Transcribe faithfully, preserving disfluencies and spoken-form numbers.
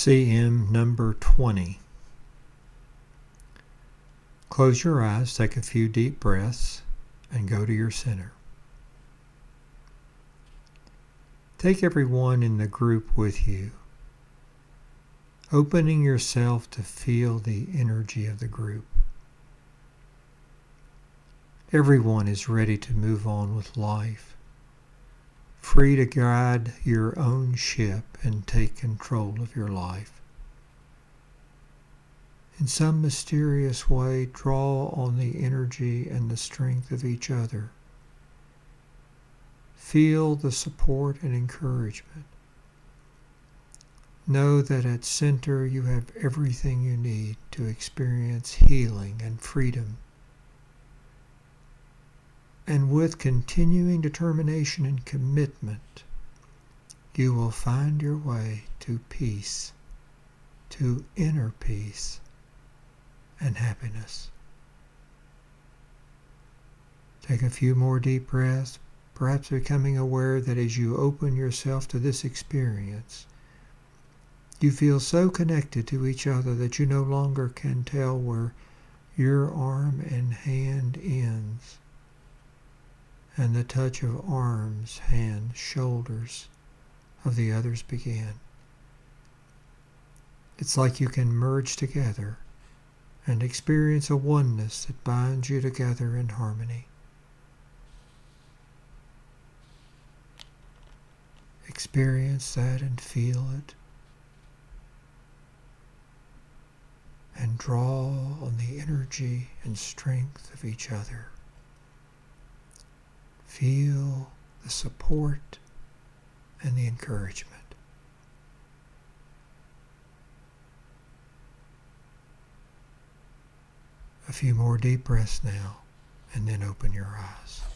C M number twenty. Close your eyes, take a few deep breaths, and go to your center. Take everyone in the group with you, opening yourself to feel the energy of the group. Everyone is ready to move on with life, free to guide your own ship and take control of your life. In some mysterious way, draw on the energy and the strength of each other. Feel the support and encouragement. Know that at center you have everything you need to experience healing and freedom. And with continuing determination and commitment, you will find your way to peace, to inner peace and happiness. Take a few more deep breaths, perhaps becoming aware that as you open yourself to this experience, you feel so connected to each other that you no longer can tell where your arm and hand ends, and the touch of arms, hands, shoulders of the others begin. It's like you can merge together and experience a oneness that binds you together in harmony. Experience that and feel it. And draw on the energy and strength of each other. Feel the support and the encouragement. A few more deep breaths now, and then open your eyes.